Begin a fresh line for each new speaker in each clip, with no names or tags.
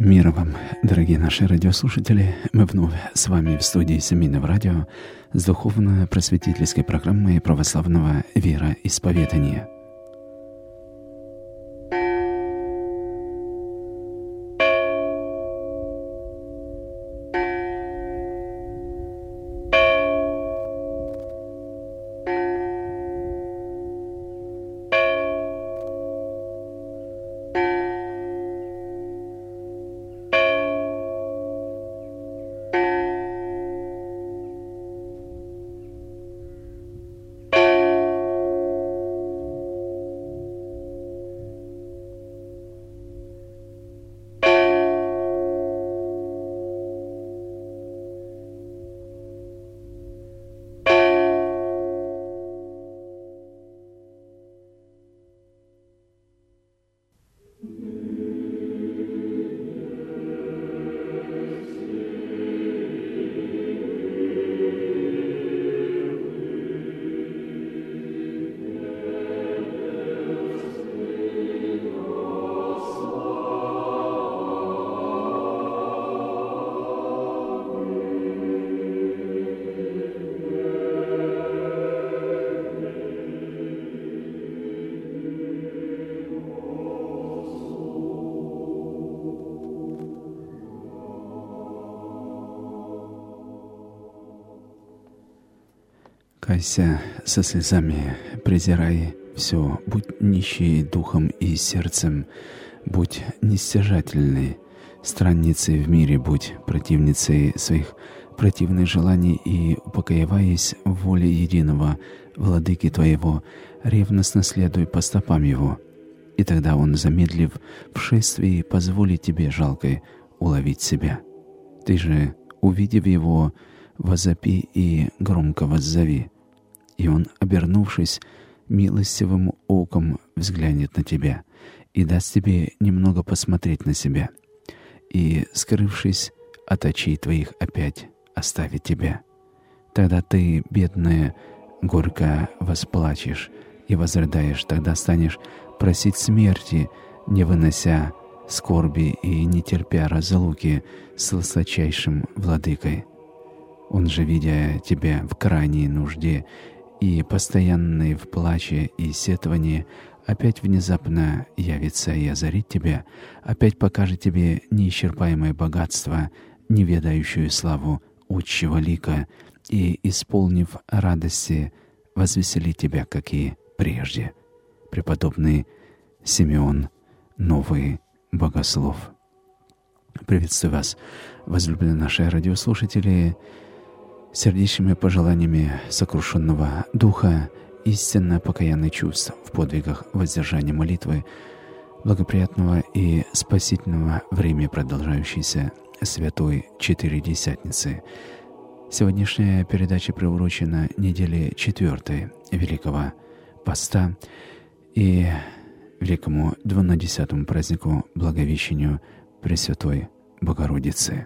Мир вам, дорогие наши радиослушатели. Мы вновь с вами в студии Семейного радио с духовно-просветительской программой православного вероисповедания. Кайся со слезами, презирай все, будь нищий духом и сердцем, будь нестяжательный, странницей в мире будь, противницей своих противных желаний и, упокоиваясь в воле единого владыки твоего, ревностно следуй по стопам его. И тогда он, замедлив в шествии, позволит тебе, жалкой, уловить себя. Ты же, увидев его, возопи и громко воззови, и он, обернувшись, милостивым оком взглянет на тебя и даст тебе немного посмотреть на себя, и, скрывшись от очей твоих, опять оставит тебя. Тогда ты, бедная, горько восплачешь и возрыдаешь, тогда станешь просить смерти, не вынося скорби и не терпя разлуки с высочайшим владыкой. Он же, видя тебя в крайней нужде и постоянной в плаче и сетовании, опять внезапно явится и озарит тебя, опять покажет тебе неисчерпаемое богатство, неведающую славу отчего лика, и, исполнив радости, возвеселит тебя, как и прежде. Преподобный Симеон, новый богослов. Приветствую вас, возлюбленные наши радиослушатели, сердечными пожеланиями сокрушенного духа, истинно покаянных чувств в подвигах воздержания молитвы, благоприятного и спасительного времени продолжающейся Святой Четыредесятницы. Сегодняшняя передача приурочена неделе 4 Великого Поста и Великому 12-му празднику Благовещению Пресвятой Богородицы.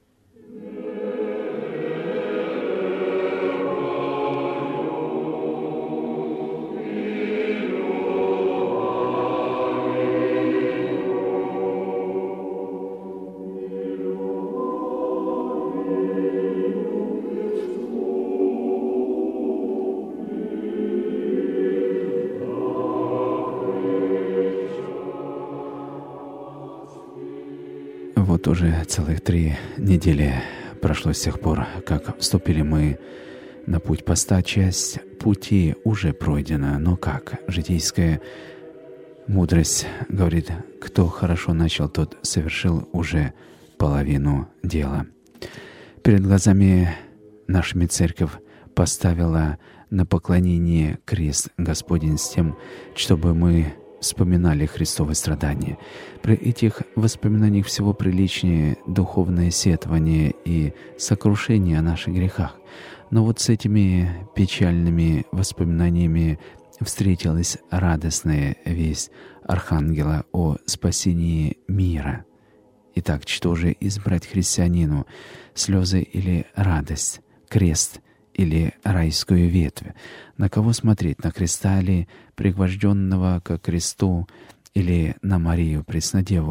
Вот уже целых 3 недели прошло с тех пор, как вступили мы на путь поста. Часть пути уже пройдена, но как? Житейская мудрость говорит, кто хорошо начал, тот совершил уже половину дела. Перед глазами нашими церковь поставила на поклонение крест Господень с тем, чтобы мы вспоминали Христовы страдания. При этих воспоминаниях всего приличнее духовное сетование и сокрушение о наших грехах. Но вот с этими печальными воспоминаниями встретилась радостная весть Архангела о спасении мира. Итак, что же избрать христианину? Слезы или радость? Крест или райскую ветвь? На кого смотреть? На креста ли, пригвожденного ко кресту, или на Марию Преснодеву,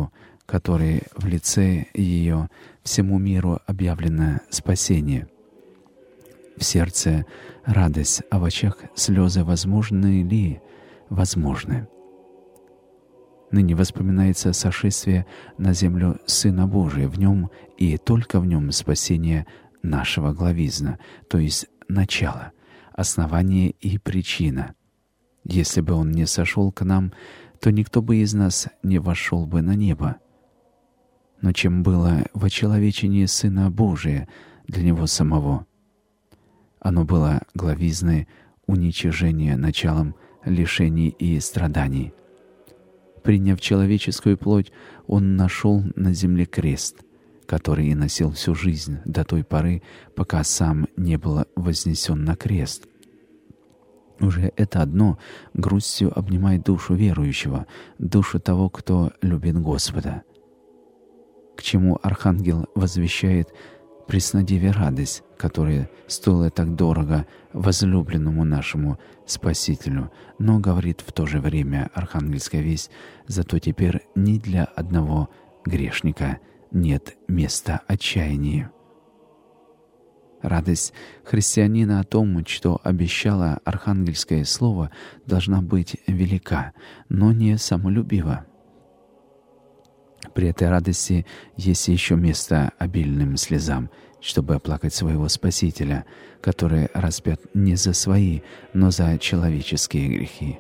которой в лице ее всему миру объявлено спасение. В сердце радость, а в очах слезы возможны ли? Возможны. Ныне воспоминается сошествие на землю Сына Божия, в Нем и только в Нем спасение нашего главизна, то есть начало, основание и причина. Если бы Он не сошел к нам, то никто бы из нас не вошел бы на небо. Но чем было вочеловечение Сына Божия для Него самого? Оно было главизной уничижения, началом лишений и страданий. Приняв человеческую плоть, Он нашел на земле крест, который и носил всю жизнь до той поры, пока Сам не был вознесен на крест. Уже это одно грустью обнимает душу верующего, душу того, кто любит Господа. К чему архангел возвещает преснодеве радость, которая стоила так дорого возлюбленному нашему Спасителю, но говорит в то же время архангельская весть: зато теперь ни для одного грешника нет места отчаянию. Радость христианина о том, что обещало архангельское слово, должна быть велика, но не самолюбива. При этой радости есть еще место обильным слезам, чтобы оплакать своего Спасителя, который распят не за свои, но за человеческие грехи.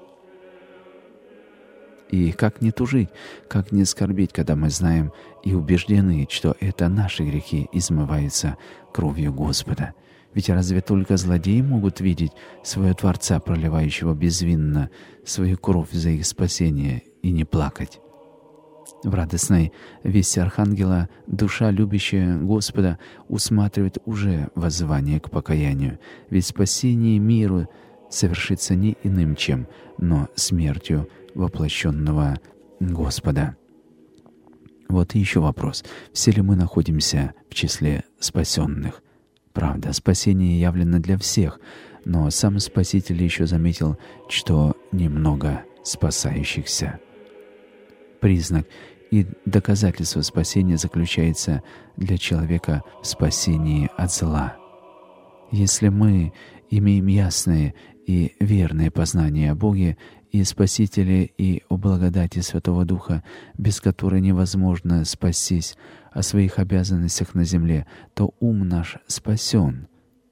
И как не тужить, как не скорбить, когда мы знаем и убеждены, что это наши грехи измываются кровью Господа. Ведь разве только злодеи могут видеть своего Творца, проливающего безвинно свою кровь за их спасение, и не плакать? В радостной вести архангела душа, любящая Господа, усматривает уже воззвание к покаянию, ведь спасение миру совершится не иным чем, но смертью воплощенного Господа. Вот и еще вопрос: все ли мы находимся в числе спасенных? Правда, спасение явлено для всех, но сам Спаситель еще заметил, что немного спасающихся. Признак и доказательство спасения заключается для человека в спасении от зла. Если мы имеем ясное и верное познание о Боге и Спасителе и о благодати Святого Духа, без которой невозможно спастись, о своих обязанностях на земле, то ум наш спасен.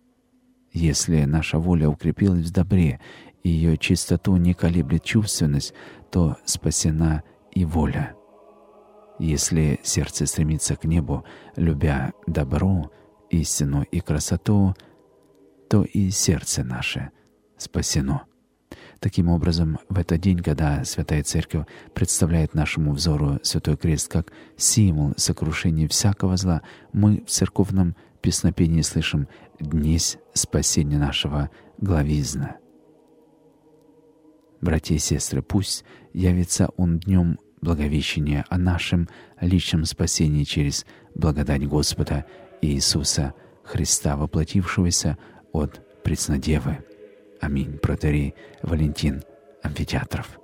Если наша воля укрепилась в добре, и ее чистоту не колеблет чувственность, то спасена и воля. Если сердце стремится к небу, любя добро, истину и красоту, то и сердце наше спасено. Таким образом, в этот день, когда Святая Церковь представляет нашему взору Святой Крест как символ сокрушения всякого зла, мы в церковном песнопении слышим «Днесь спасения нашего главизна». Братья и сестры, пусть явится Он днем благовещения о нашем личном спасении через благодать Господа Иисуса Христа, воплотившегося от Преснодевы. Аминь. Протоиерей Валентин Амфитеатров.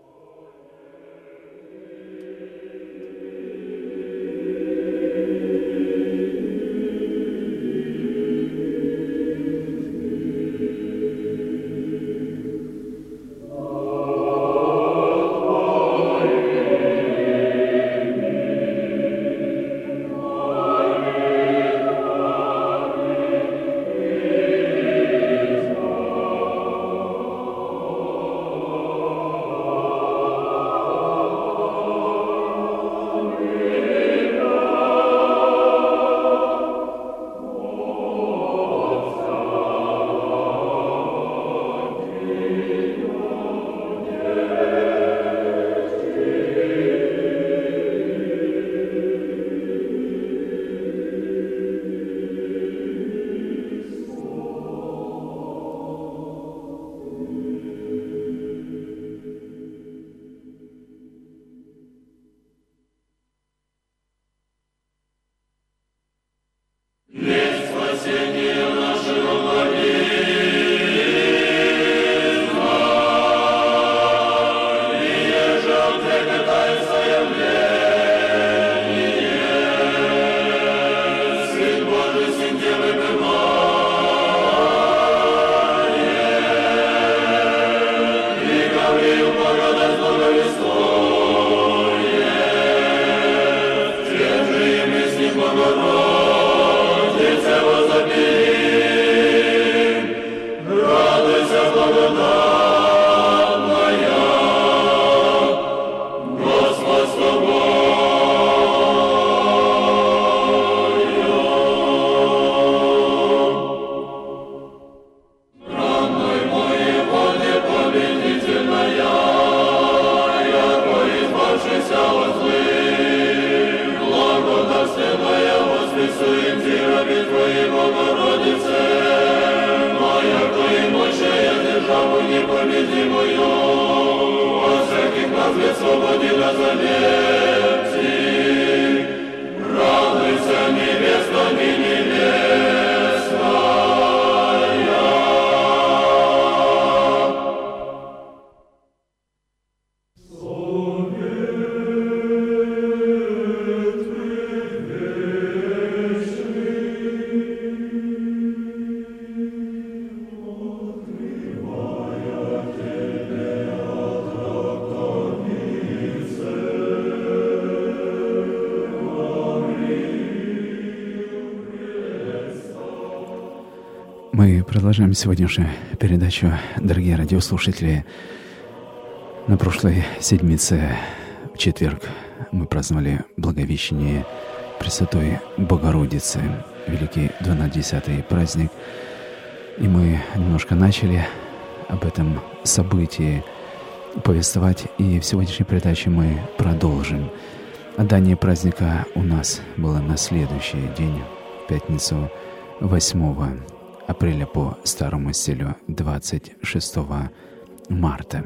Мы продолжаем сегодняшнюю передачу, дорогие радиослушатели. На прошлой седмице, в четверг, мы праздновали Благовещение Пресвятой Богородицы, великий 12-й праздник. И мы немножко начали об этом событии повествовать, и в сегодняшней передаче мы продолжим. Отдание праздника у нас было на следующий день, в пятницу 8 апреля по старому стилю 26 марта.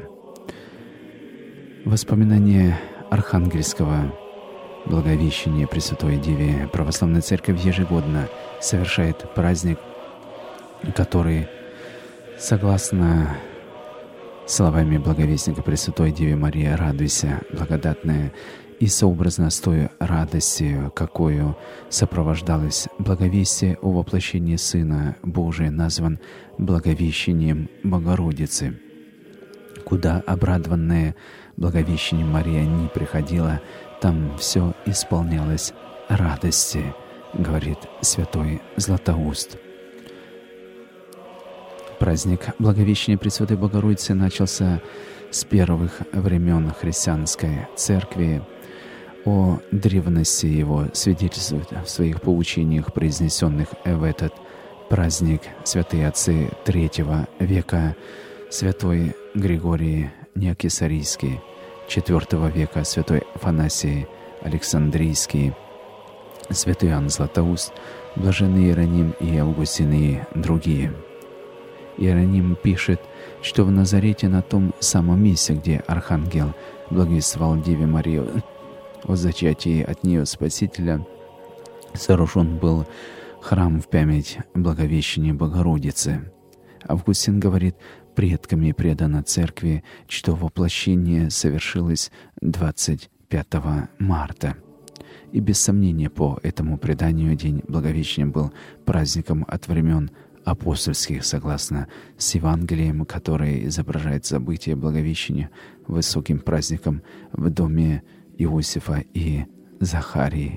Воспоминание Архангельского Благовещения Пресвятой Деве Православная Церковь ежегодно совершает праздник, который, согласно словами благовестника Пресвятой Деве Марии, «Радуйся, благодатная», и сообразно с той радостью, какою сопровождалось благовестие о воплощении Сына Божия, назван Благовещением Богородицы. Куда обрадованная Благовещением Мария не приходила, там все исполнялось радости, говорит святой Златоуст. Праздник Благовещения Пресвятой Богородицы начался с первых времен христианской церкви. О древности его свидетельствуют в своих поучениях, произнесенных в этот праздник, святые отцы III века, святой Григорий Неокесарийский, IV века, святой Афанасий Александрийский, святой Иоанн Златоуст, блаженный Иероним и Августин и другие. Иероним пишет, что в Назарете, на том самом месте, где архангел благовествовал Деве Марии о зачатии от нее Спасителя, сооружен был храм в память Благовещения Богородицы. Августин говорит, предками предано церкви, что воплощение совершилось 25 марта. И без сомнения по этому преданию день Благовещения был праздником от времен апостольских, согласно с Евангелием, которое изображает событие Благовещения высоким праздником в доме Иосифа и Захарии.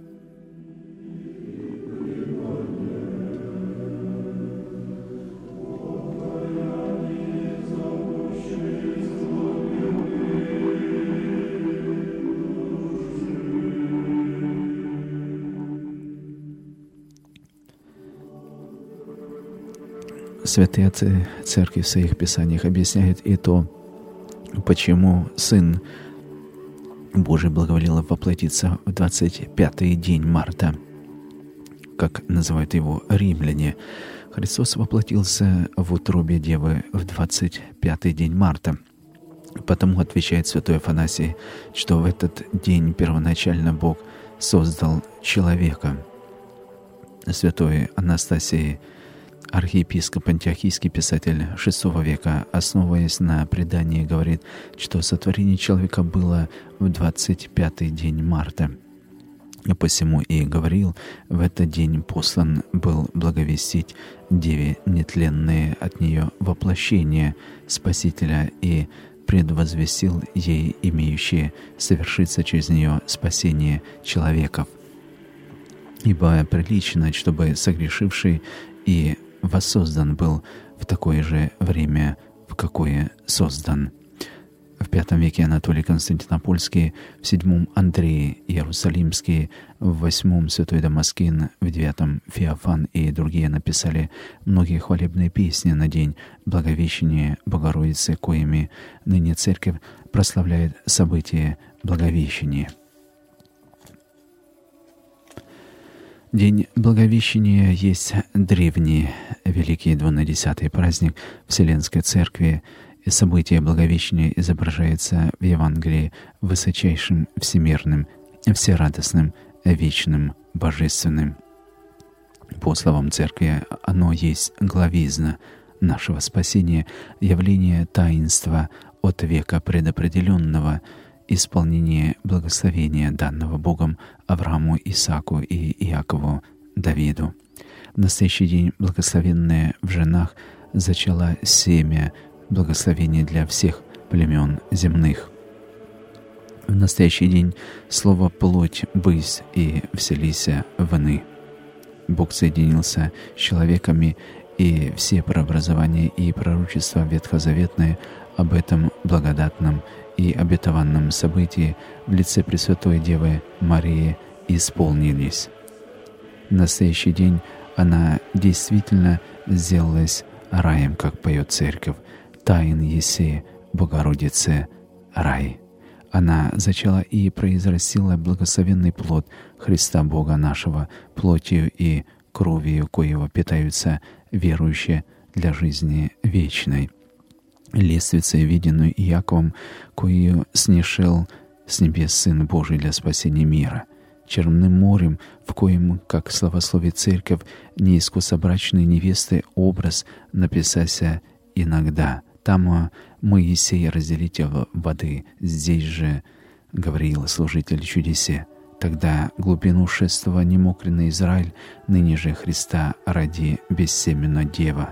Святые отцы Церкви в своих писаниях объясняют и то, почему Сын Божий благоволил воплотиться в 25-й день марта, как называют его римляне. Христос воплотился в утробе Девы в 25-й день марта. Потому отвечает святой Афанасий, что в этот день первоначально Бог создал человека. Святой Анастасий, архиепископ антиохийский, писатель VI века, основываясь на предании, говорит, что сотворение человека было в 25-й день марта. Посему и говорил, в этот день послан был благовестить Деве нетленное от нее воплощение Спасителя и предвозвестил ей имеющее совершиться через нее спасение человеков. Ибо прилично, чтобы согрешивший и воссоздан был в такое же время, в какое создан. В V веке Анатолий Константинопольский, в VII Андрей Иерусалимский, в VIII святой Дамаскин, в IX Феофан и другие написали многие хвалебные песни на день Благовещения Богородицы, коими ныне Церковь прославляет событие Благовещения. День Благовещения есть древний, великий 12-й праздник Вселенской Церкви, И событие Благовещения изображается в Евангелии высочайшим, всемирным, всерадостным, вечным, божественным. По словам Церкви, оно есть главизна нашего спасения, явление таинства от века предопределенного, исполнение благословения, данного Богом Аврааму, Исааку и Иакову, Давиду. В настоящий день благословенная в женах зачала семя благословения для всех племен земных. В настоящий день слово «плоть» «бысь» и «вселися» вны. Бог соединился с человеками, и все преобразования и пророчества ветхозаветные об этом благодатном и обетованном событии в лице Пресвятой Девы Марии исполнились. В настоящий день она действительно сделалась раем, как поет Церковь, «Таин еси, Богородице, рай». Она зачала и произрастила благословенный плод Христа Бога нашего, плотью и кровью, коего питаются верующие для жизни вечной. Лествицей, виденную Иаковом, кою снишел с небес Сын Божий для спасения мира. Черным морем, в коем, как славословит Церковь, неискусобрачной невесты образ написася иногда. Там Моисей разделитель воды, здесь же Гавриил, служитель чудесе. Тогда глубину шествовал немокренный Израиль, ныне же Христа ради бессеменно Дева.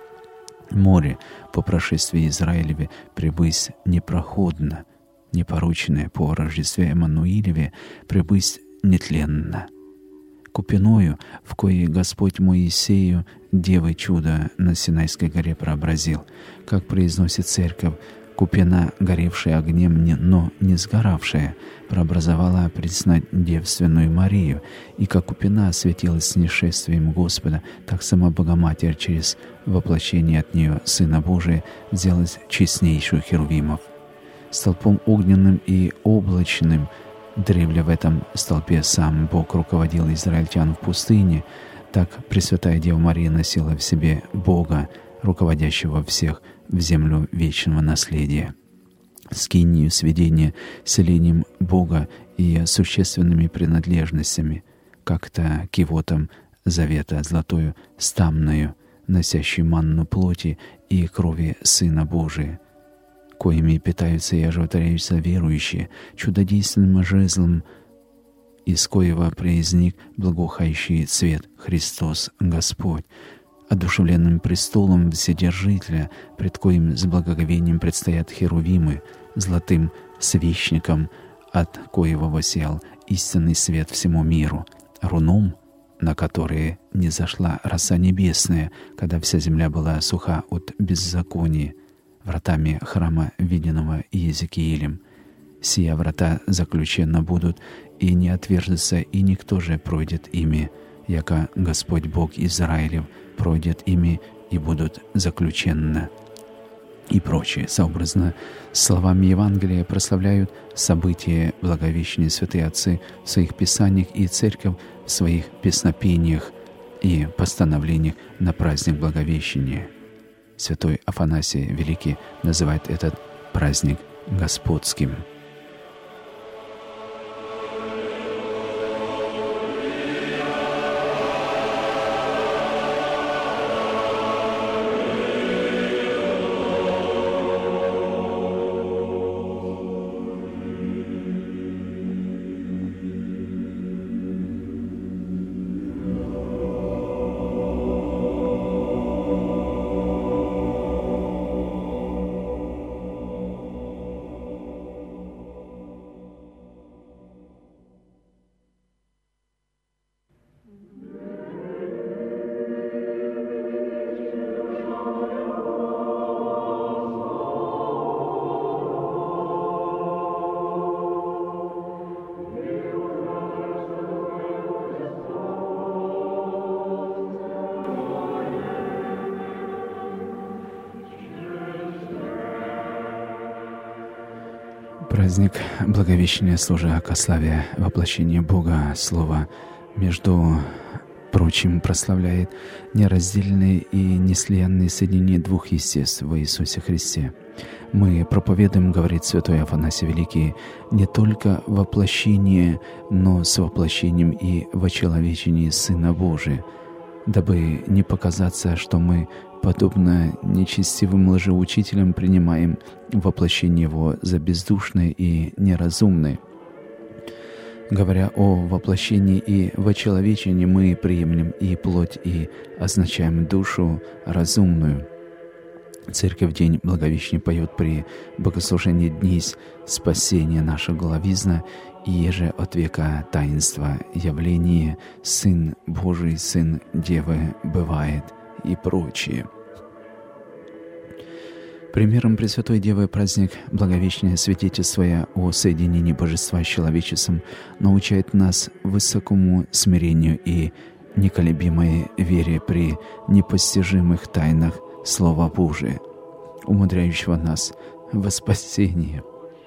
Море по прошествии Израилеве прибысь непроходно, непорочное по Рождестве Эммануилеве прибысь нетленно. Купиною, в коей Господь Моисею Девы чудо на Синайской горе прообразил, как произносит Церковь, купина, горевшая огнем, но не сгоравшая, прообразовала преснодевственную Марию, и как купина осветилась снишествием Господа, так сама Богоматерь через воплощение от нее Сына Божия сделалась честнейшую херувимов. Столпом огненным и облачным древля в этом столпе сам Бог руководил израильтян в пустыне, так Пресвятая Дева Мария носила в себе Бога, руководящего всех в землю вечного наследия. Скинию сведения селением Бога и существенными принадлежностями, как-то кивотом завета золотою стамною, носящей манну плоти и крови Сына Божия, коими питаются и оживотворяются верующие, чудодейственным жезлом, из коего произник благоухающий цвет Христос Господь, одушевленным престолом Вседержителя, пред коим с благоговением предстоят херувимы, золотым свечником, от коего воссиял истинный свет всему миру, руном, на которые не зашла роса небесная, когда вся земля была суха от беззакония, вратами храма, виденного Иезекиилем. Сия врата заключенно будут, и не отвержется, и никто же пройдет ими, яко Господь Бог Израилев пройдет ими, и будут заключенно». И прочее, сообразно словами Евангелия, прославляют события Благовещения святые отцы в своих писаниях и Церковь в своих песнопениях и постановлениях на праздник Благовещения. Святой Афанасий Великий называет этот праздник Господским. Праздник Благовещения, служа окославия воплощения Бога, Слово, между прочим, прославляет нераздельное и неслиянное соединение двух естеств во Иисусе Христе. Мы проповедуем, говорит святой Афанасий Великий, не только воплощение, но с воплощением и вочеловечение Сына Божия, дабы не показаться, что мы, подобно нечестивым лжеучителям, принимаем воплощение Его за бездушное и неразумное. Говоря о воплощении и вочеловечении, мы приемлем и плоть, и означаем душу разумную. Церковь в день Благовещения поет при богослужении «Днись спасения наша головизна, и еже от века таинства явление, Сын Божий, Сын Девы бывает» и прочее. Примером Пресвятой Девы праздник Благовещения, свидетельствуя о соединении Божества с человечеством, научает нас высокому смирению и неколебимой вере при непостижимых тайнах Слова Божия, умудряющего нас во спасение.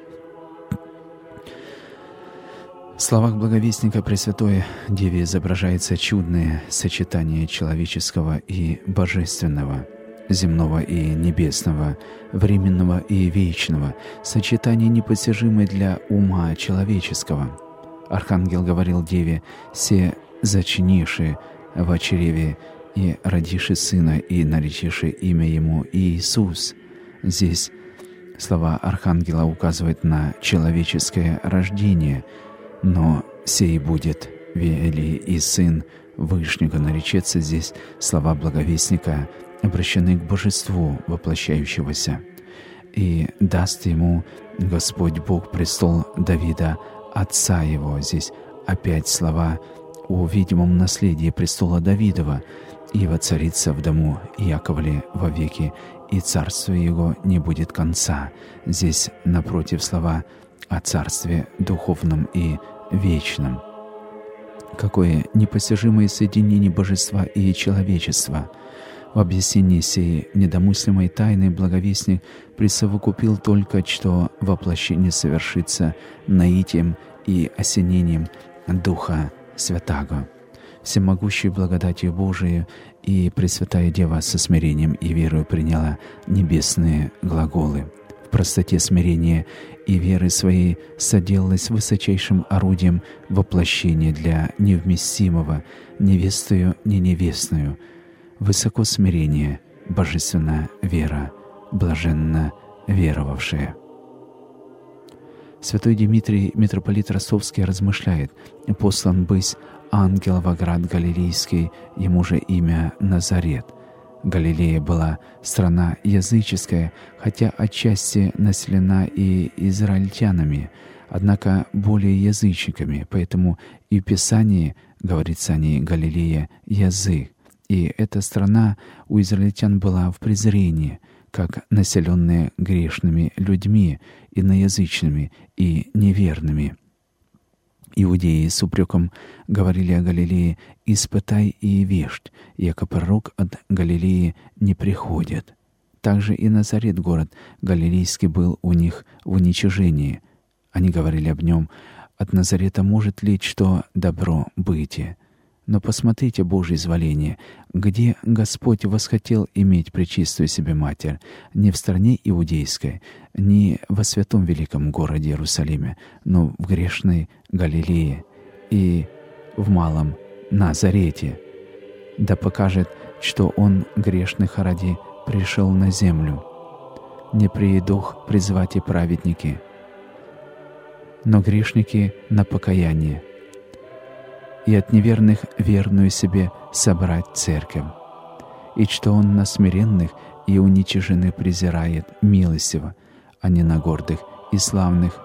В словах благовестника Пресвятой Деве изображается чудное сочетание человеческого и божественного, земного и небесного, временного и вечного, сочетание непостижимое для ума человеческого. Архангел говорил Деве: «Се зачиниши во чреве и родиши сына, и наречиши имя ему Иисус». Здесь слова Архангела указывают на человеческое рождение, но «сей будет вели и сын Вышнего наречется». Здесь слова благовестника обращены к Божеству воплощающегося. «И даст ему Господь Бог престол Давида, отца его». Здесь опять слова о видимом наследии престола Давидова: «И воцарится в дому Иаковле вовеки, и царство его не будет конца». Здесь, напротив, слова о царстве духовном и вечном. Какое непостижимое соединение божества и человечества! В объяснении сей недомыслимой тайны благовестник присовокупил только, что воплощение совершится наитием и осенением Духа Святаго. Всемогущей благодатью Божией и Пресвятая Дева со смирением и верою приняла небесные глаголы. В простоте смирения и веры своей соделалась высочайшим орудием воплощения для невместимого, невестою не невестную. Высоко смирение, божественная вера, блаженно веровавшие. Святой Дмитрий, митрополит Ростовский, размышляет: «Послан бысь ангел во град Галилейский, ему же имя Назарет». Галилея была страна языческая, хотя отчасти населена и израильтянами, однако более язычниками, поэтому и в Писании говорится о ней Галилея — язык. И эта страна у израильтян была в презрении, как населенная грешными людьми, иноязычными и неверными. Иудеи с упреком говорили о Галилее: «Испытай и веждь, яко пророк от Галилеи не приходит». Также и Назарет, город галилейский, был у них в уничижении. Они говорили об нем: «От Назарета может лечь что добро бытие». Но посмотрите Божье изволение, где Господь восхотел иметь пречистую себе Матерь, не в стране иудейской, не во святом великом городе Иерусалиме, но в грешной Галилее и в малом Назарете. Да покажет, что Он грешных ради пришел на землю. Не приедух призвать и праведники, но грешники на покаяние, и от неверных верную себе собрать церковь, и что Он на смиренных и уничиженных презирает милостиво, а не на гордых и славных,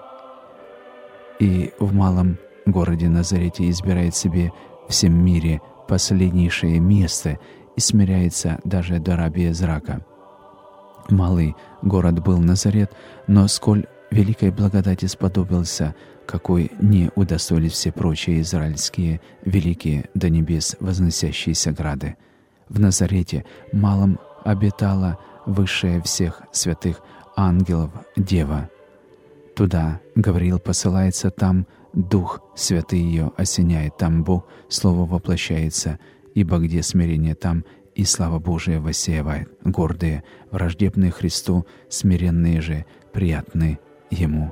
и в малом городе Назарете избирает себе всем мире последнейшее место и смиряется даже до рабия зрака. Малый город был Назарет, но сколь великой благодати сподобился, какой не удостоились все прочие израильские великие до небес возносящиеся грады. В Назарете малом обитала высшая всех святых ангелов Дева. Туда Гавриил посылается, там Дух Святый ее осеняет, там Бог Слово воплощается, ибо где смирение, там и слава Божия воссеивает. Гордые, враждебные Христу, смиренные же, приятны Ему.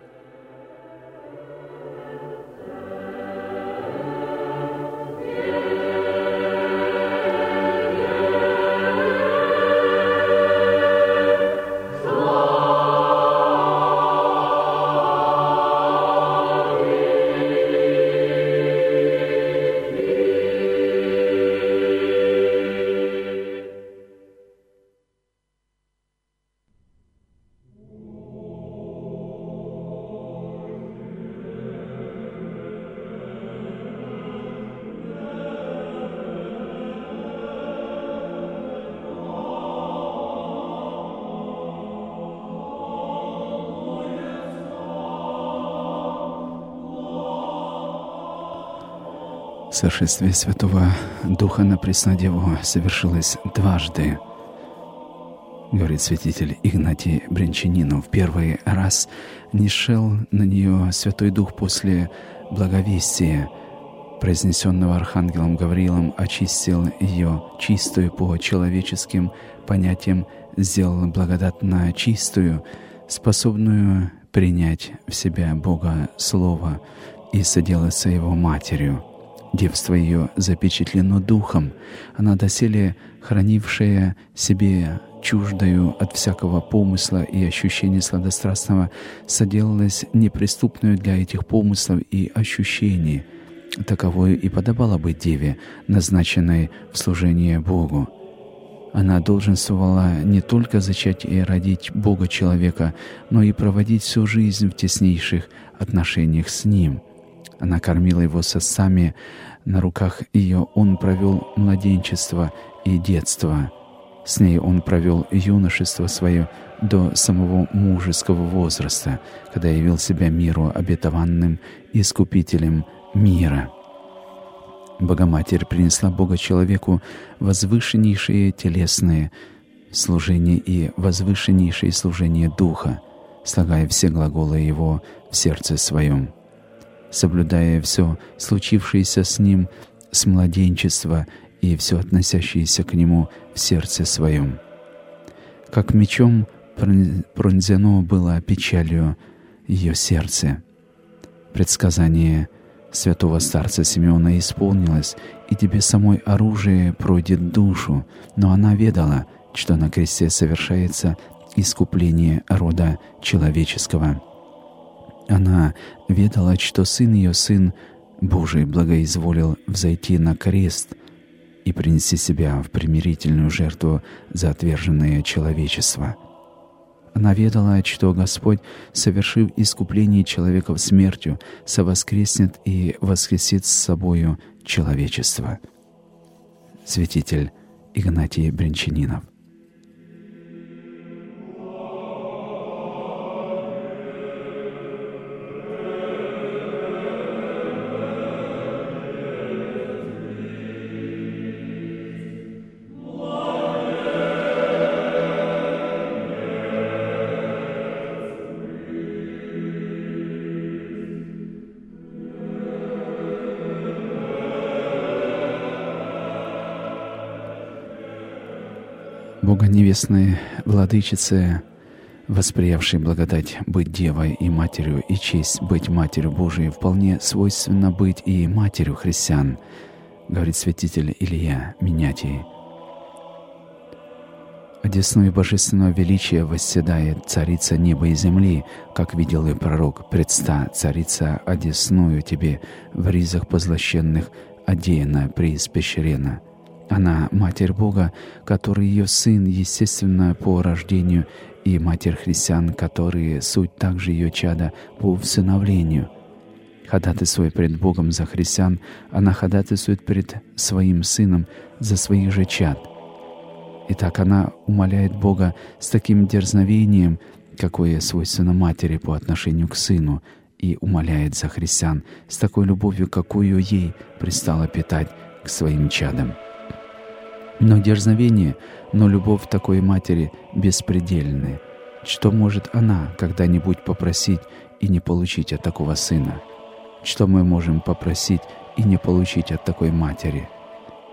Сошествие Святого Духа на Преснодеву совершилось дважды, говорит святитель Игнатий Брянчанинов. В первый раз нишел на нее Святой Дух после благовестия, произнесенного архангелом Гавриилом, очистил ее чистую по человеческим понятиям, сделал благодатно чистую, способную принять в себя Бога Слово и соделаться Его матерью. Девство ее запечатлено Духом, она доселе хранившая себе чуждою от всякого помысла и ощущения сладострастного, соделалась неприступную для этих помыслов и ощущений. Таковою и подобало быть деве, назначенной в служение Богу. Она долженствовала не только зачать и родить Бога человека, но и проводить всю жизнь в теснейших отношениях с Ним. Она кормила его сосами, на руках ее он провел младенчество и детство. С ней он провел юношество свое до самого мужеского возраста, когда явил себя миру обетованным искупителем мира. Богоматерь принесла Бога человеку возвышеннейшие телесные служения и возвышеннейшие служения Духа, слагая все глаголы Его в сердце своем. Соблюдая все случившееся с Ним с младенчества и все относящееся к Нему в сердце своем. Как мечом пронзено было печалью ее сердце. Предсказание святого старца Симеона исполнилось, и тебе самой оружие пройдет душу, но она ведала, что на кресте совершается искупление рода человеческого. Она ведала, что Сын ее, Сын Божий, благоизволил взойти на крест и принести себя в примирительную жертву за отверженное человечество. Она ведала, что Господь, совершив искупление человеков смертью, совоскреснет и воскресит с собою человечество. Святитель Игнатий Брянчанинов. Богоневестной владычице, восприявшей благодать быть девой и матерью, и честь быть матерью Божией, вполне свойственно быть и матерью христиан, говорит святитель Илья Минятий. Одесную божественного величия восседает царица неба и земли, как видел и пророк. Предста, царица, одесную тебе в ризах позлощенных, одеяна преиспещрена. Она — Матерь Бога, который ее Сын, естественно, по рождению, и Матерь христиан, которые суть также ее чада по всыновлению. Ходатайствуя пред Богом за христиан, она ходатайствует пред своим Сыном за своих же чад. Итак, она умоляет Бога с таким дерзновением, какое свойственно матери по отношению к Сыну, и умоляет за христиан с такой любовью, какую ей пристало питать к своим чадам. Но дерзновение, но любовь такой матери беспредельны. Что может она когда-нибудь попросить и не получить от такого сына? Что мы можем попросить и не получить от такой матери?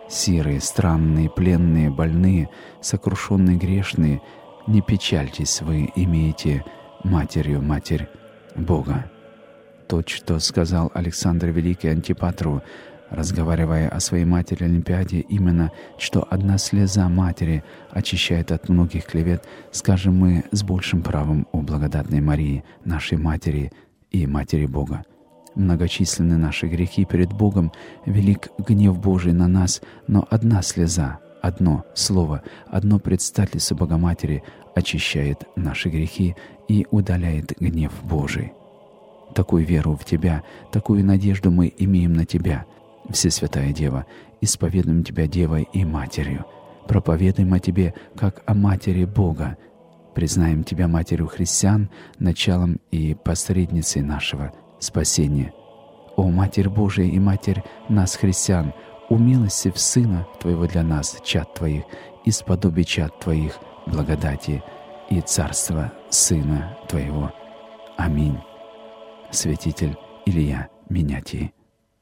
Сирые, странные, пленные, больные, сокрушенные, грешные, не печальтесь, вы имеете Матерью, Матерь Бога. То, что сказал Александр Великий Антипатру, разговаривая о своей матери Олимпиаде, именно, что одна слеза матери очищает от многих клевет, скажем мы с большим правом о благодатной Марии, нашей матери и Матери Бога. Многочисленны наши грехи перед Богом, велик гнев Божий на нас, но одна слеза, одно слово, одно предстательство Богоматери очищает наши грехи и удаляет гнев Божий. Такую веру в Тебя, такую надежду мы имеем на Тебя, Всесвятая Дева, исповедуем Тебя Девой и Матерью, проповедуем о Тебе, как о Матери Бога, признаем Тебя Матерью христиан, началом и посредницей нашего спасения. О Матерь Божия и Матерь нас, христиан, умилостив Сына Твоего для нас, чад Твоих, исподоби чад Твоих благодати и царства Сына Твоего. Аминь. Святитель Илья Минятий.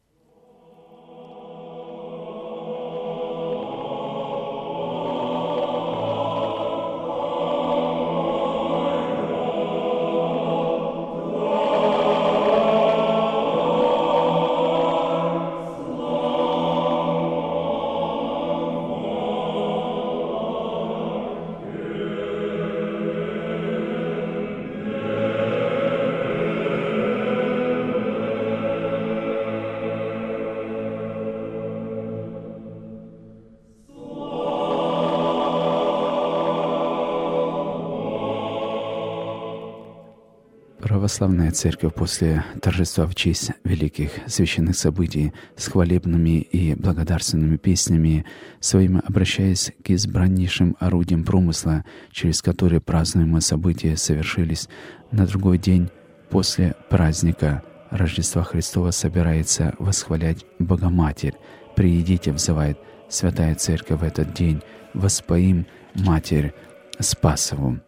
Православная Церковь после торжества в честь великих священных событий с хвалебными и благодарственными песнями, своим обращаясь к избраннейшим орудиям промысла, через которые празднуемые события совершились, на другой день после праздника Рождества Христова собирается восхвалять Богоматерь. «Приидите», взывает Святая Церковь в этот день, «воспоим Матерь Спасову».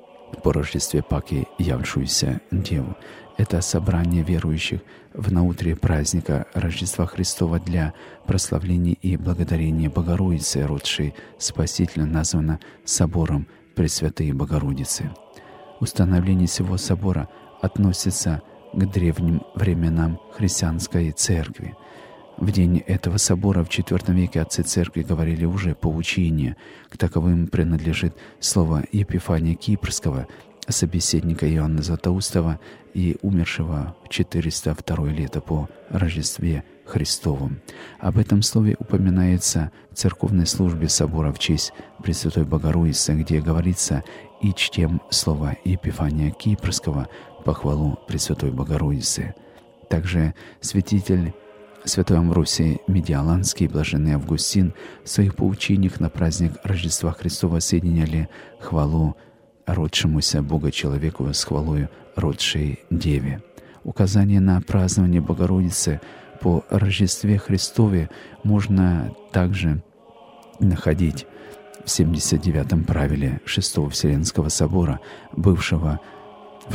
По Рождестве паки явшуюся Деву. Это собрание верующих в наутре праздника Рождества Христова для прославления и благодарения Богородицы, родшей Спасителя, названо собором Пресвятой Богородицы. Установление сего собора относится к древним временам христианской церкви. В день этого собора в IV веке отцы церкви говорили уже поучение. К таковым принадлежит слово Епифания Кипрского, собеседника Иоанна Златоустова и умершего в 402 лето по Рождестве Христовом. Об этом слове упоминается в церковной службе собора в честь Пресвятой Богородицы, где говорится: «И чтем слово Епифания Кипрского, похвалу Пресвятой Богородицы». Также святитель Святой Амвросий Медиаланский и блаженный Августин в своих поучениях на праздник Рождества Христова соединяли хвалу родшемуся Бога человеку с хвалою родшей Деве. Указание на празднование Богородицы по Рождестве Христове можно также находить в 79-м правиле Шестого Вселенского собора, бывшего в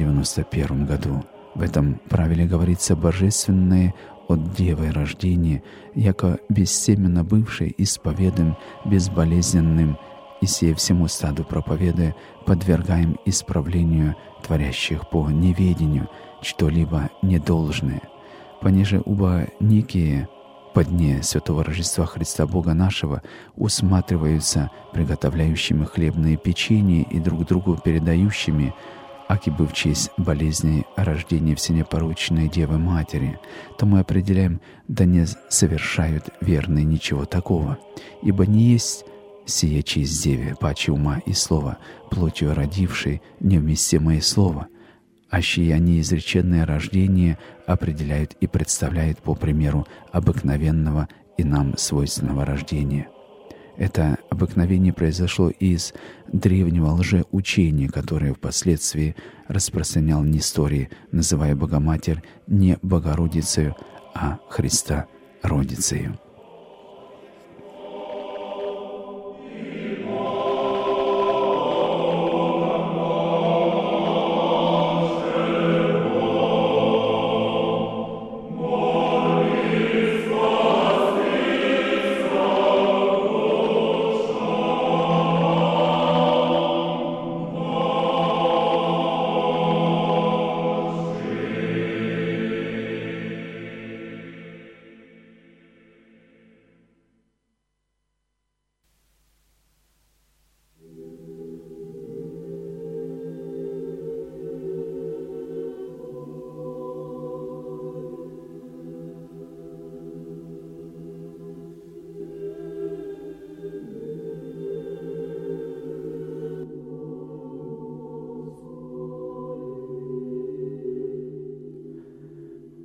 691 году. В этом правиле говорится: «Божественное от Девы рождение, яко бессеменно бывший, исповедуем безболезненным, и сие всему стаду проповедуя, подвергаем исправлению творящих по неведению что-либо недолжное. Понеже оба некие по дне Святого Рождества Христа Бога нашего усматриваются приготовляющими хлебные печенье и друг другу передающими, аки бы в честь болезни рождения всенепорочной Девы Матери, то мы определяем: да не совершают верные ничего такого, ибо не есть сия честь Деве, паче ума и слова, плотью родившей невместимое слово, аще они изреченное рождение определяют и представляют по примеру обыкновенного и нам свойственного рождения». Это обыкновение произошло из древнего лжеучения, которое впоследствии распространял Несторий, называя Богоматерь не Богородицею, а Христа Родицею.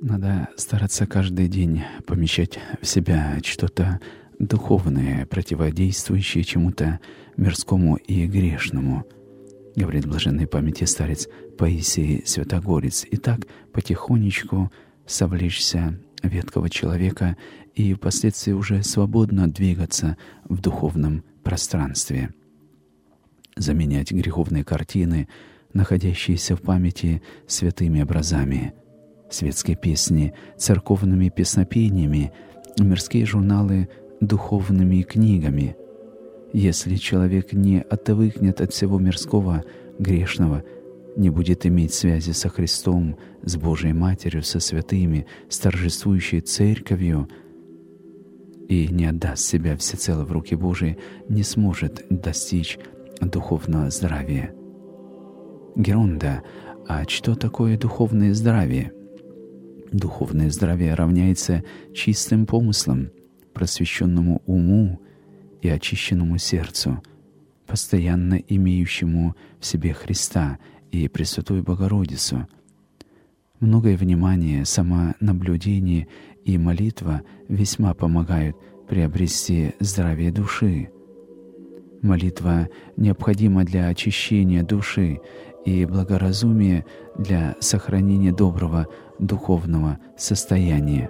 Надо стараться каждый день помещать в себя что-то духовное, противодействующее чему-то мирскому и грешному, говорит блаженной памяти старец Паисий Святогорец. И так потихонечку совлечься ветхого человека и впоследствии уже свободно двигаться в духовном пространстве, заменять греховные картины, находящиеся в памяти, святыми образами, светские песни церковными песнопениями, мирские журналы духовными книгами. Если человек не отвыкнет от всего мирского, грешного, не будет иметь связи со Христом, с Божией Матерью, со святыми, с торжествующей Церковью, и не отдаст себя всецело в руки Божии, не сможет достичь духовного здравия. Геронда, а что такое духовное здравие? Духовное здравие равняется чистым помыслам, просвещенному уму и очищенному сердцу, постоянно имеющему в себе Христа и Пресвятую Богородицу. Многое внимание, самонаблюдение и молитва весьма помогают приобрести здравие души. Молитва необходима для очищения души и благоразумия для сохранения доброго духовного состояния.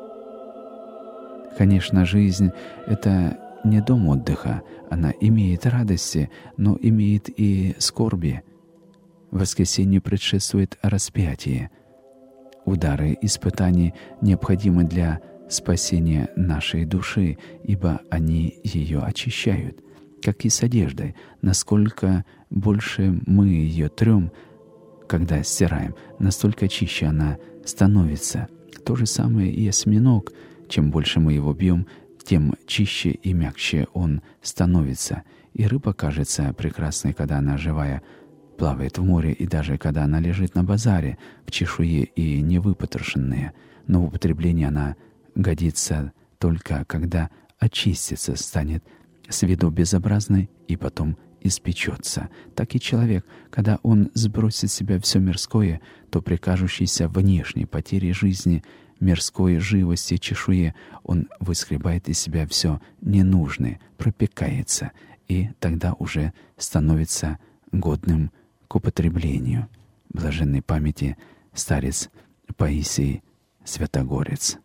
Конечно, жизнь — это не дом отдыха, она имеет радости, но имеет и скорби. Воскресению предшествует распятие. Удары испытаний необходимы для спасения нашей души, ибо они ее очищают. Как и с одеждой, насколько больше мы ее трем, когда стираем, настолько чище она становится. То же самое и осьминог. Чем больше мы его бьем, тем чище и мягче он становится. И рыба кажется прекрасной, когда она живая, плавает в море, и даже когда она лежит на базаре, в чешуе и невыпотрошенная. Но в употреблении она годится только когда очистится, станет с виду безобразной и потом испечется. Так и человек, когда он сбросит с себя все мирское, то при кажущейся внешней потере жизни, мирской живости, чешуе, он выскребает из себя все ненужное, пропекается, и тогда уже становится годным к употреблению. Блаженной памяти старец Паисий Святогорец.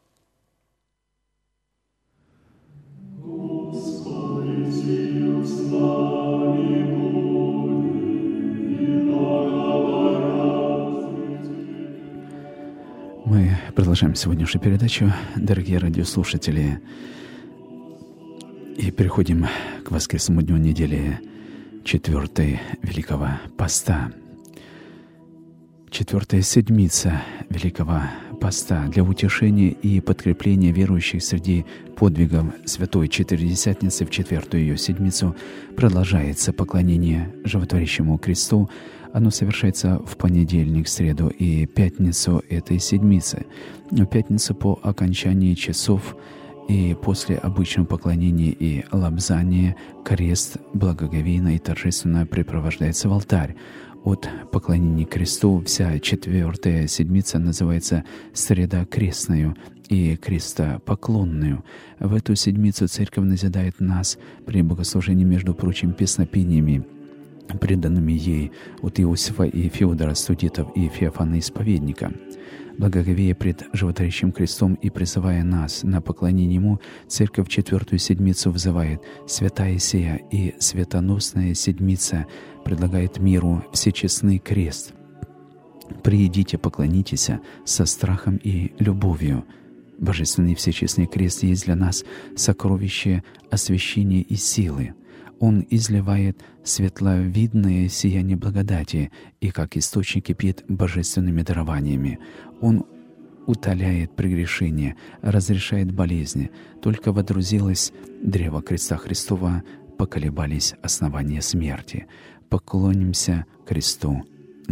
Мы продолжаем сегодняшнюю передачу, дорогие радиослушатели, и переходим к воскресному дню недели 4 Великого Поста. 4-я седмица Великого Поста для утешения и подкрепления верующих среди подвигов Святой Четыредесятницы в 4-ю ее седмицу продолжается поклонение Животворящему Кресту. Оно совершается в понедельник, среду и пятницу этой седмицы. В пятницу по окончании часов и после обычного поклонения и лобзания крест благоговейно и торжественно препровождается в алтарь. От поклонения кресту вся 4-я седмица называется «Среда крестною» и «Крестопоклонную». В эту седмицу Церковь назидает нас при богослужении, между прочим, песнопениями, преданными ей от Иосифа и Феодора Студитов и Феофана Исповедника. Благоговея пред Животворящим Крестом и призывая нас на поклонение Ему, Церковь в 4-ю седмицу взывает: «Святая сия и светоносная седмица предлагает миру всечестный крест. Приидите, поклонитесь со страхом и любовью». Божественный всечестный крест есть для нас сокровище освящения и силы. Он изливает светловидное сияние благодати и как источник кипит божественными дарованиями. Он утоляет прегрешения, разрешает болезни. Только водрузилось древо креста Христова, поколебались основания смерти. Поклонимся кресту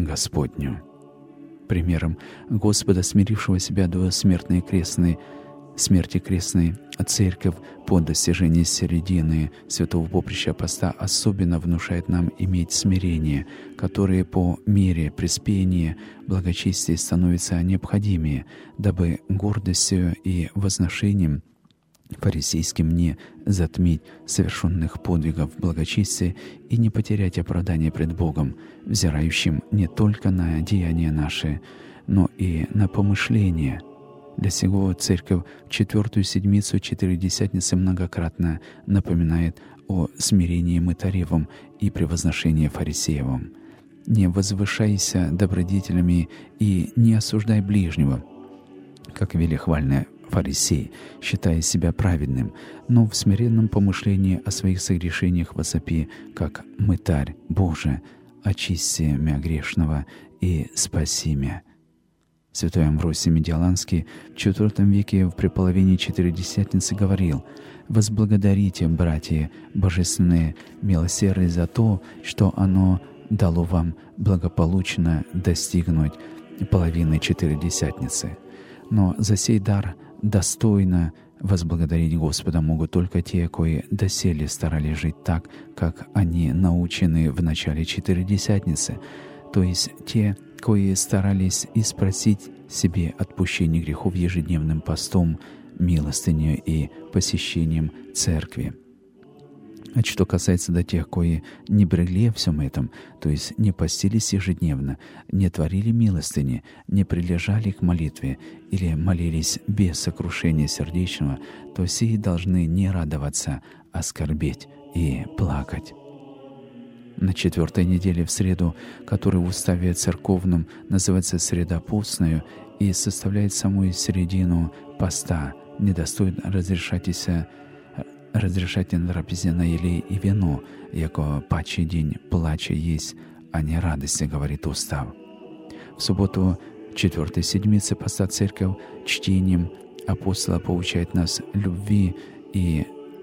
Господню. Примером Господа, смирившего себя до смертной крестной смерти крестной Церковь по достижении середины Святого Поприща Поста особенно внушает нам иметь смирение, которое по мере преспения благочестия становится необходимее, дабы гордостью и возношением фарисейским не затмить совершенных подвигов благочестия и не потерять оправдание пред Богом, взирающим не только на деяния наши, но и на помышления. Для сего Церковь в четвертую седмицу Четыредесятницы многократно напоминает о смирении мытаревом и превозношении фарисеевом. «Не возвышайся добродетелями и не осуждай ближнего», как вели хвальные фарисей, считая себя праведным, но в смиренном помышлении о своих согрешениях возопи, как мытарь: «Боже, очисти мя грешного и спаси мя». Святой Амвросий Медиаланский в IV веке в преполовине Четыредесятницы говорил: «Возблагодарите, братья, божественные милосердие за то, что оно дало вам благополучно достигнуть половины Четыредесятницы. Но за сей дар достойно возблагодарить Господа могут только те, кои доселе старались жить так, как они научены в начале Четыредесятницы, то есть те, кои старались испросить себе отпущение грехов ежедневным постом, милостынью и посещением церкви. А что касается до тех, кои не брели о всем этом, то есть не постились ежедневно, не творили милостыни, не прилежали к молитве или молились без сокрушения сердечного, то сии должны не радоваться, а скорбеть и плакать». На 4-й неделе в среду, которая в уставе церковном называется «среда постную» и составляет самую середину поста, недостойно разрешать на трапезе на елей и вино, яко паче день плача есть, а не радости, говорит устав. В субботу 4-й седмицы поста Церковь чтением апостола поучает нас любви и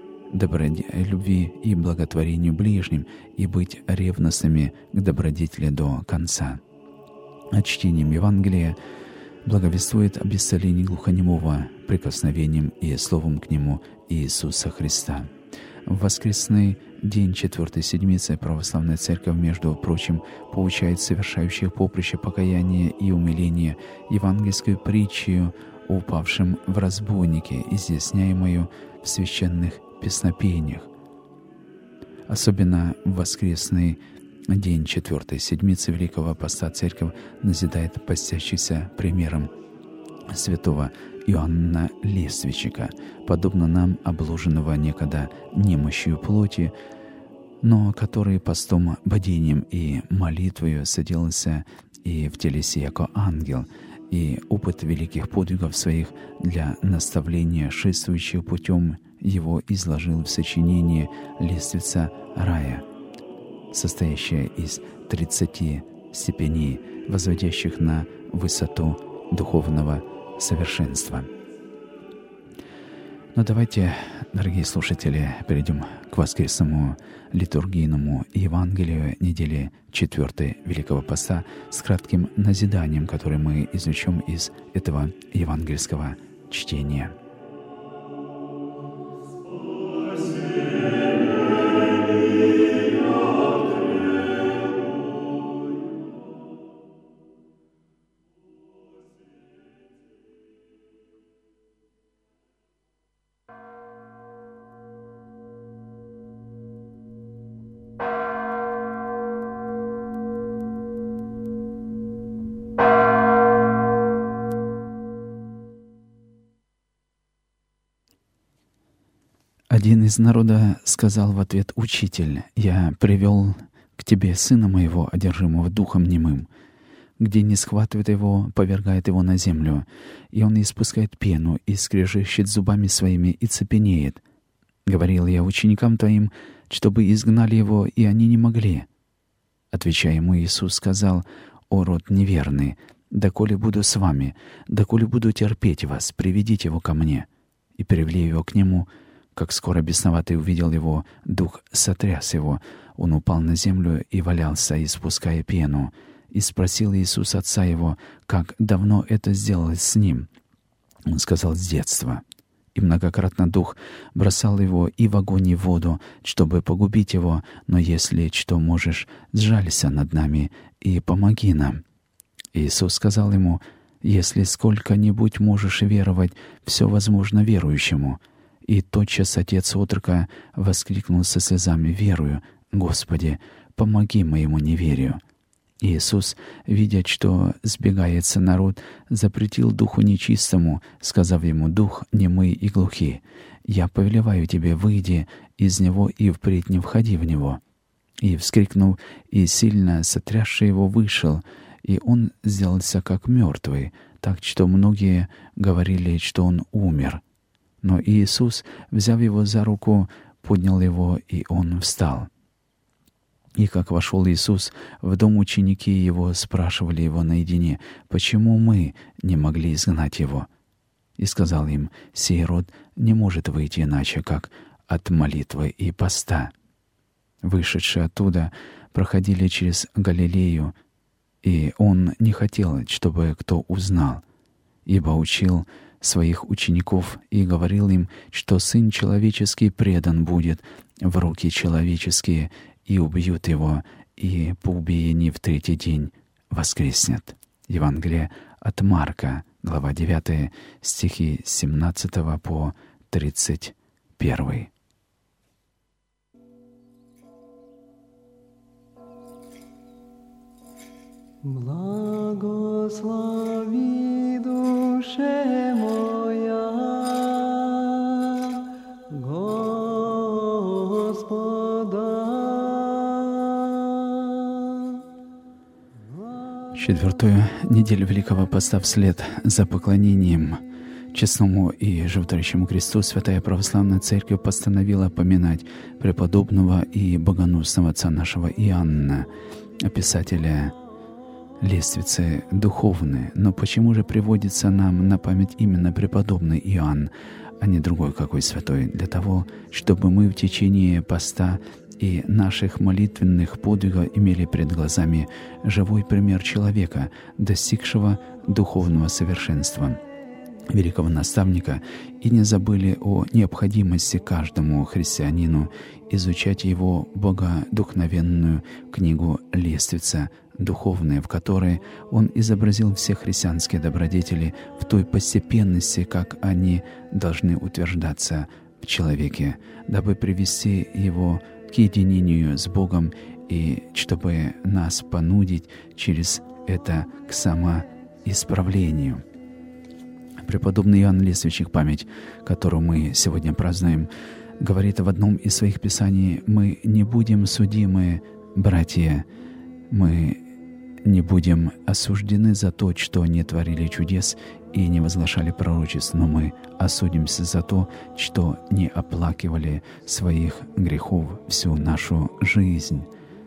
благотворению ближним и быть ревностными к добродетели до конца. А чтением Евангелия благовествует об исцелении глухонемого прикосновением и словом к нему Иисуса Христа. В воскресный день 4-й седмицы Православная Церковь, между прочим, поучает совершающих поприще покаяния и умиления евангельскую притчу о упавшем в разбойнике, изъясняемую в священных песнопениях. Особенно в воскресный день 4-й седмицы Великого Поста Церковь назидает постящийся примером святого Иоанна Лествичника, подобно нам обложенного некогда немощью плоти, но который постом, бдением и молитвою соделался и в телесе яко ангел, и опыт великих подвигов своих для наставления шествующих путем его изложил в сочинении «Лествица рая», состоящее из 30 степеней, возводящих на высоту духовного совершенства. Но давайте, дорогие слушатели, перейдем к воскресному литургийному Евангелию недели 4 Великого Поста с кратким назиданием, которое мы извлечем из этого евангельского чтения. Один из народа сказал в ответ: «Учитель, я привел к тебе сына моего, одержимого духом немым. Где не схватывает его, повергает его на землю, и он испускает пену, и скрежещет зубами своими, и цепенеет. Говорил я ученикам твоим, чтобы изгнали его, и они не могли». Отвечая ему, Иисус сказал: «О род неверный, доколе буду с вами, доколе буду терпеть вас, приведите его ко мне». И привели его к нему. Как скоро бесноватый увидел его, дух сотряс его. Он упал на землю и валялся, испуская пену. И спросил Иисус отца его, как давно это сделалось с ним. Он сказал: «С детства». И многократно дух бросал его и в огонь, и в воду, чтобы погубить его. Но если что можешь, сжалься над нами и помоги нам». Иисус сказал ему: «Если сколько-нибудь можешь веровать, все возможно верующему». И тотчас отец отрока воскликнул со слезами: «Верую, Господи, помоги моему неверию». Иисус, видя, что сбегается народ, запретил духу нечистому, сказав ему: «Дух немый и глухий, я повелеваю тебе, выйди из него и впредь не входи в него». И, вскрикнув и сильно сотрясший его, вышел, и он сделался как мертвый, так что многие говорили, что он умер. Но Иисус, взяв его за руку, поднял его, и он встал. И как вошел Иисус в дом, ученики его спрашивали его наедине: «Почему мы не могли изгнать его?» И сказал им: «Сей род не может выйти иначе, как от молитвы и поста». Вышедшие оттуда проходили через Галилею, и он не хотел, чтобы кто узнал, ибо учил своих учеников и говорил им, что Сын Человеческий предан будет в руки человеческие, и убьют его, и по убиении в третий день воскреснет. Евангелие от Марка, глава 9, стихи с 17 по 31.
Благослови, душе моя,
Четвертую неделю Великого Поста вслед за поклонением честному и животворящему кресту Святая Православная Церковь постановила поминать преподобного и богоносного отца нашего Иоанна, писателя лествицы духовной. Но почему же приводится нам на память именно преподобный Иоанн, а не другой какой святой? Для того, чтобы мы в течение поста и наших молитвенных подвигов имели пред глазами живой пример человека, достигшего духовного совершенства, великого наставника, и не забыли о необходимости каждому христианину изучать его богодухновенную книгу «Лествица духовная», в которой он изобразил все христианские добродетели в той постепенности, как они должны утверждаться в человеке, дабы привести его к единению с Богом и чтобы нас понудить через это к самоисправлению. Преподобный Иоанн Лествичник, память которого мы сегодня празднуем, говорит в одном из своих писаний: «Мы не будем судимы, братья, мы не будем осуждены за то, что не творили чудес и не возглашали пророчеств, но мы осудимся за то, что не оплакивали своих грехов всю нашу жизнь».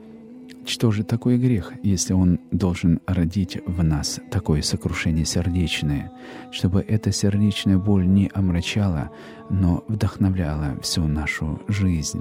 Что же такое грех, если он должен родить в нас такое сокрушение сердечное, чтобы эта сердечная боль не омрачала, но вдохновляла всю нашу жизнь?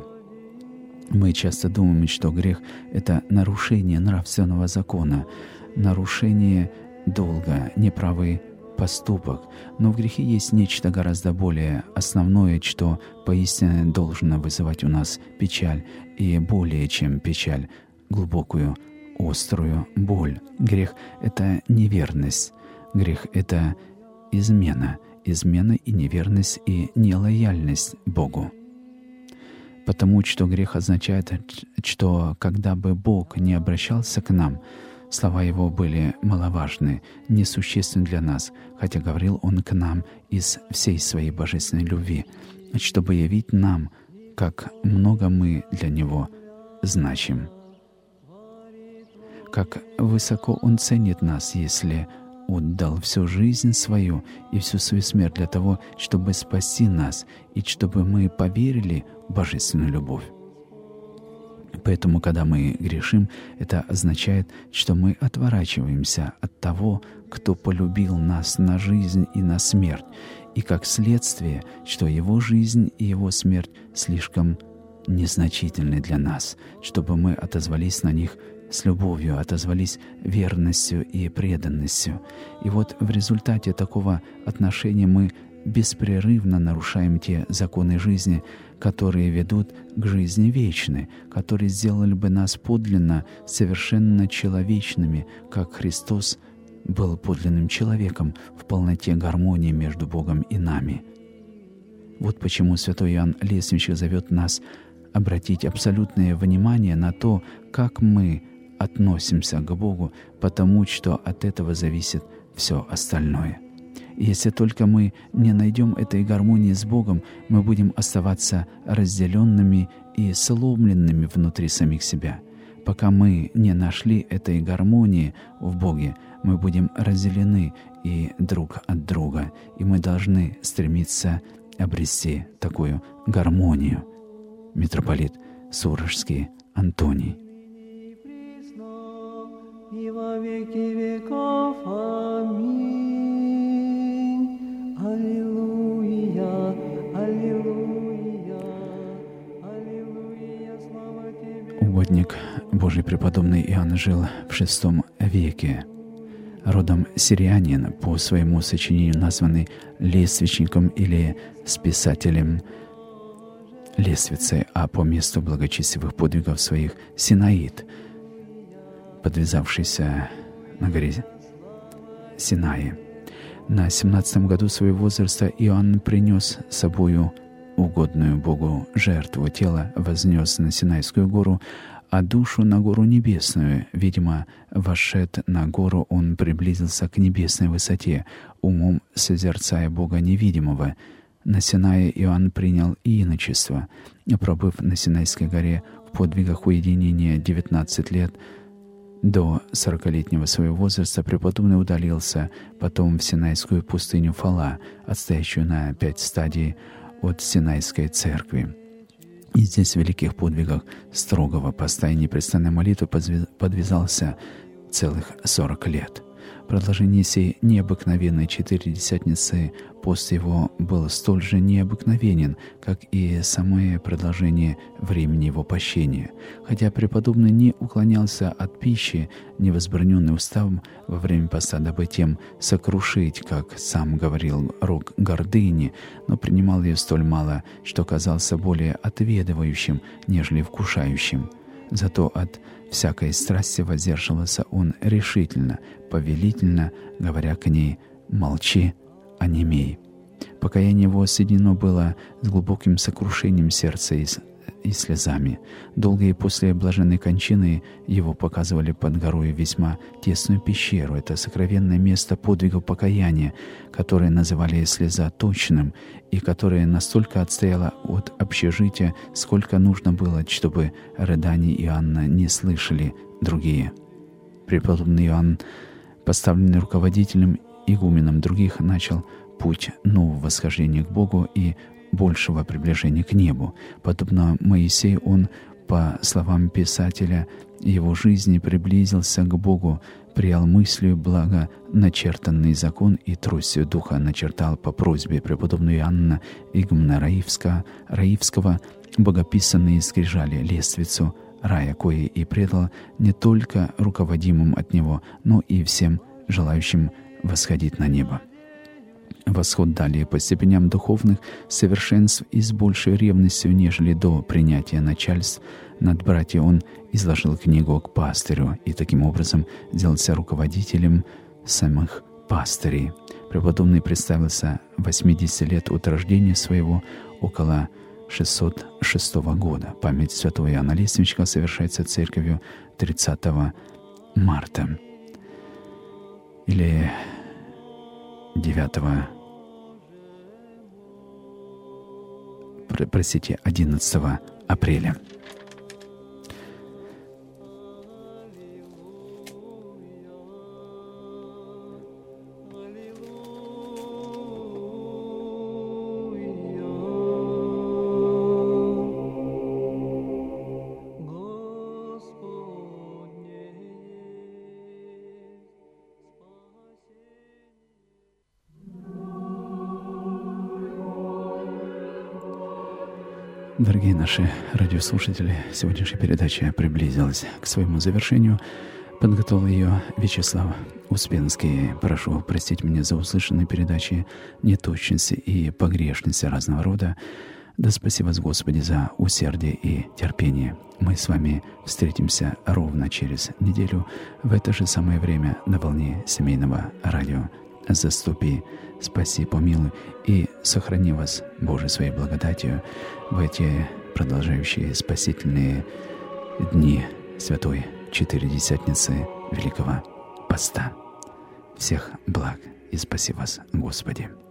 Мы часто думаем, что грех — это нарушение нравственного закона, нарушение долга, неправый поступок. Но в грехе есть нечто гораздо более основное, что поистине должно вызывать у нас печаль, и более чем печаль, глубокую, острую боль. Грех — это неверность. Грех — это измена. Измена и неверность, и нелояльность Богу. Потому что грех означает, что когда бы Бог не обращался к нам, слова Его были маловажны, несущественны для нас, хотя говорил Он к нам из всей своей божественной любви, чтобы явить нам, как много мы для Него значим. Как высоко Он ценит нас, если отдал всю жизнь свою и всю свою смерть для того, чтобы спасти нас и чтобы мы поверили в божественную любовь. Поэтому, когда мы грешим, это означает, что мы отворачиваемся от того, кто полюбил нас на жизнь и на смерть, и как следствие, что Его жизнь и Его смерть слишком незначительны для нас, чтобы мы отозвались на них с любовью, отозвались верностью и преданностью. И вот в результате такого отношения мы беспрерывно нарушаем те законы жизни, которые ведут к жизни вечной, которые сделали бы нас подлинно, совершенно человечными, как Христос был подлинным человеком в полноте гармонии между Богом и нами. Вот почему святой Иоанн Лествичник зовет нас обратить абсолютное внимание на то, как мы относимся к Богу, потому что от этого зависит все остальное. И если только мы не найдем этой гармонии с Богом, мы будем оставаться разделенными и сломленными внутри самих себя. Пока мы не нашли этой гармонии в Боге, мы будем разделены и друг от друга, и мы должны стремиться обрести такую гармонию. Митрополит Суворожский Антоний.
И во веки веков. Аминь. Аллилуйя, аллилуйя, аллилуйя, слава Тебе.
Угодник Божий преподобный Иоанн жил в VI веке. Родом сирианин, по своему сочинению названный лествичником или списателем лествицы, а по месту благочестивых подвигов своих Синаид, подвязавшийся на горе Синае. На 17 году своего возраста Иоанн принес с собою угодную Богу жертву, тело вознес на Синайскую гору, а душу на гору небесную. Видимо, вошед на гору, он приблизился к небесной высоте, умом созерцая Бога невидимого. На Синае Иоанн принял иночество. Пробыв на Синайской горе в подвигах уединения 19 лет, до 40-летнего своего возраста преподобный удалился потом в Синайскую пустыню Фала, отстоящую на 5 стадий от Синайской церкви. И здесь в великих подвигах строгого поста и непрестанной молитвы подвязался целых 40 лет. В продолжении сей необыкновенной 40 пост его был столь же необыкновенен, как и самое продолжение времени его пощения. Хотя преподобный не уклонялся от пищи, не возбраненной уставом во время поста, дабы тем сокрушить, как сам говорил, рог гордыни, но принимал ее столь мало, что казался более отведывающим, нежели вкушающим. Зато от всякой страсти воздерживался он решительно, повелительно, говоря к ней: «Молчи, онемей». Покаяние его соединено было с глубоким сокрушением сердца и слезами. Долго и после блаженной кончины его показывали под горой весьма тесную пещеру. Это сокровенное место подвигов покаяния, которое называли слезоточным, и которое настолько отстояло от общежития, сколько нужно было, чтобы рыданий Иоанна не слышали другие. Преподобный Иоанн, поставленный руководителем, игуменом других, начал путь нового восхождения к Богу и большего приближения к небу. Подобно Моисею, он, по словам писателя его жизни, приблизился к Богу, приял мыслью благо начертанный закон и тростью духа начертал по просьбе преподобного Иоанна игумена Раивского богописанные скрижали лествицу рая, кое и предал не только руководимым от него, но и всем желающим восходить на небо. Восход далее по степеням духовных совершенств и с большей ревностью, нежели до принятия начальств над братья, он изложил книгу к пастырю и таким образом сделался руководителем самых пастырей. Преподобный представился 80 лет от рождения своего, около 606 года. Память святого Иоанна Лествичника совершается церковью 30 марта или 11 апреля. Дорогие наши радиослушатели, сегодняшняя передача приблизилась к своему завершению. Подготовил ее Вячеслав Устинов. Успенский. Прошу простить меня за услышанные передачи, неточности и погрешности разного рода. Да спаси вас, Господи, за усердие и терпение. Мы с вами встретимся ровно через неделю в это же самое время на волне семейного радио. Заступи, спаси, помилуй и сохрани вас, Боже, своей благодатью в эти продолжающие спасительные дни Святой Четыредесятницы Великого Поста. Всех благ и спаси вас, Господи.